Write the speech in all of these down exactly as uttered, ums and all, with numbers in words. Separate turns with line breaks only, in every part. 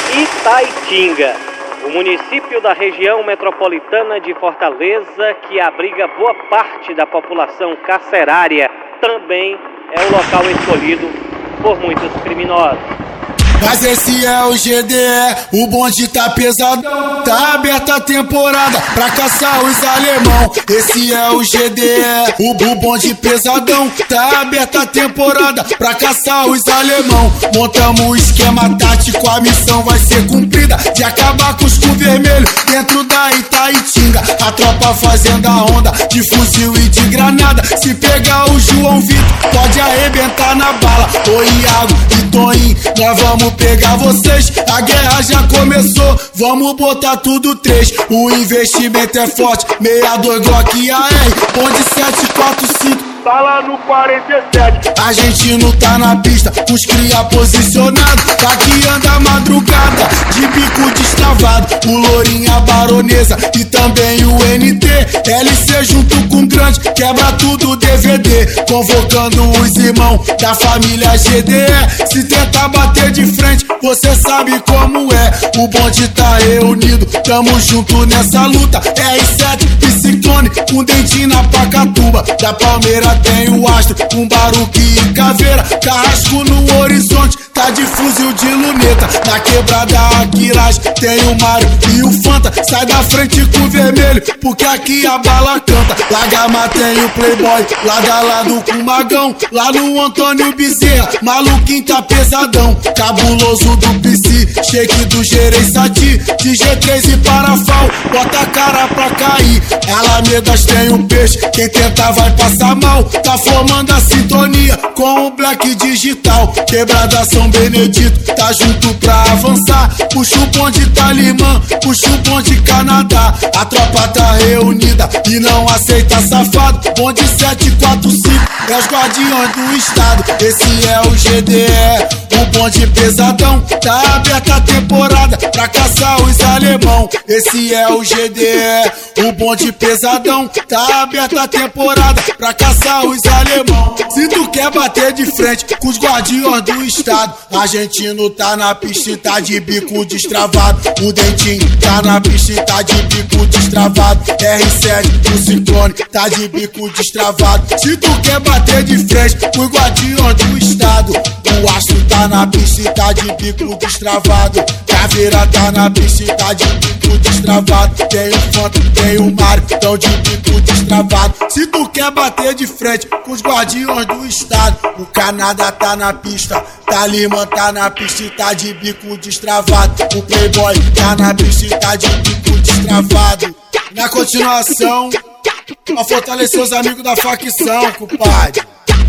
Itaitinga, o município da região metropolitana de Fortaleza que abriga boa parte da população carcerária, também é o local escolhido por muitos criminosos.
Mas esse é o G D E, o bonde tá pesado, tá aberta a temporada pra caçar os alemão. Esse é o G D E, o, o bonde pesadão, tá aberta a temporada pra caçar os alemão. Montamos o esquema tático, a missão vai ser cumprida, de acabar com os cu vermelho dentro da Itaitinga. A tropa fazendo a onda de fuzil e de granada, se pegar o João Vitor pode arrebentar na bala. Ô Iago e Toninho, nós vamos pegar vocês, a guerra já começou, vamos botar tudo três. O investimento é forte, sessenta e dois Glock A R, bonde sete quatro cinco,
tá lá no quarenta e sete.
A gente não tá na pista, os cria posicionado, aqui anda a madrugada, de bico destravado. O Lourinho, a Baronesa e também o N T, L C junto com o grande, quebra tudo D V D, convocando os irmãos da família G D E. Se tentar bater de frente, você sabe como é, o bonde tá reunido, tamo junto nessa luta. R sete e Ciclone, com dentinho na Pacatuba, da Palmeira tem o Astro, com Baruque e Caveira, Carrasco no horizonte, tá de fuzil de luneta. Na quebrada Aquiraz tem o Mário e o Fanta, sai da frente com o vermelho, porque aqui a bala canta. Lagamar tem o Playboy, lado a lado com o Magão, lá no Antônio Bezerra, maluquinho tá pesadão. Cabuloso do P C, shake do Gereissati, de G três e Parafal, bota a cara pra cair. Alamedas tem o peixe, quem tentar vai passar mal, tá formando a sintonia com o Black Digital. Quebrada São Benedito, tá junto pra avançar, puxa o bonde Talimã, puxa o bonde Canadá. A tropa tá reunida e não aceita safado, bonde sete quatro cinco, é os guardiões do estado. Esse é o G D E, o bonde pesadão, tá aberta a temporada pra caçar os alemão. Esse é o G D E, o bonde pesadão, tá aberta a temporada pra caçar os alemão. Se tu quer bater de frente com os guardiões do estado, argentino tá na pista e tá de bico destravado, o dentinho tá na pista e tá de bico destravado, R sete, o Ciclone tá de bico destravado. Se tu quer bater de frente com os guardiões do estado, o Astro tá na pista e tá de bico destravado, Caveira tá na pista e tá de bico destravado, tem o Fanta, tem o Mário, tão de bico destravado. Se tu quer bater de frente com os guardiões do estado, o Canadá tá na pista, Talimã tá na pista e tá de bico destravado, o Playboy tá na pista e tá de bico destravado. Na continuação, pra fortalecer os amigos da facção, compadre,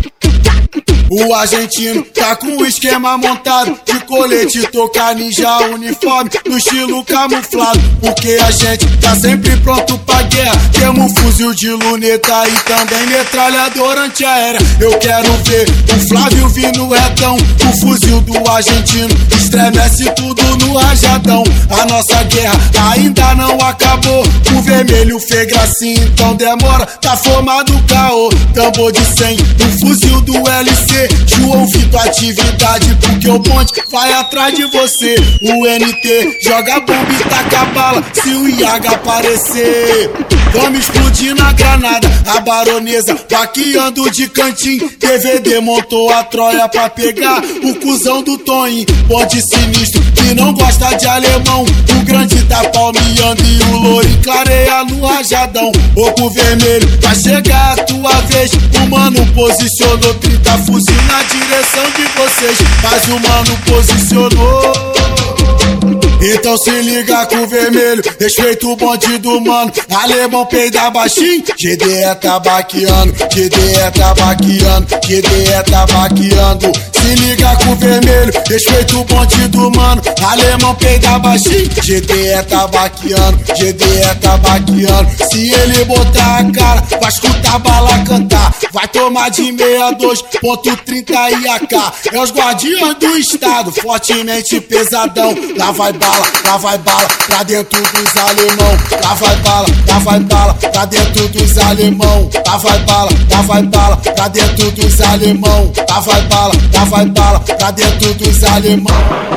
o argentino tá com o esquema montado, de colete, toca ninja, uniforme, no estilo camuflado, porque a gente tá sempre pronto pra guerra. Temos fuzil de luneta e também metralhadora antiaérea. Eu quero ver o Flávio vir no retão, o fuzil do argentino estremece tudo no rajadão. A nossa guerra ainda não acabou, o vermelho fez gracinha, então demora, tá formado o caô. Tambor de cem, o fuzil do L C, João Vitor atividade, porque o bonde vai atrás de você. O N T joga bomba e taca bala se o Iago aparecer. Vamos explodir na granada, a Baronesa vaqueando de cantinho, D V D montou a Troia pra pegar o cuzão do Toninho. Bonde sinistro que não gosta de alemão, o grande tá palmeando e o Lourinho clareia no rajadão. Oco vermelho, vai chegar a tua vez, o mano posicionou trinta fuzil na direção de vocês, mas o mano posicionou. Então se liga com o vermelho, respeita o bonde do mano, alemão peida baixinho, G D E tá baqueando, G D E tá baqueando, G D E tá baqueando. Se liga com o vermelho, respeita o bonde do mano, alemão peida baixinho, G D E tá baqueando, G D E tá baqueando. Se ele botar a cara, vai escutar a bala cantar, vai tomar de sessenta e dois ponto trinta e A K. É os guardiões do estado, fortemente pesadão. Lá vai bala, lá vai bala, pra dentro dos alemão. Lá vai bala, lá vai bala, pra dentro dos alemão. Lá vai bala, lá vai bala, pra dentro dos alemão. Lá vai bala, lá vai bala, pra dentro dos alemão.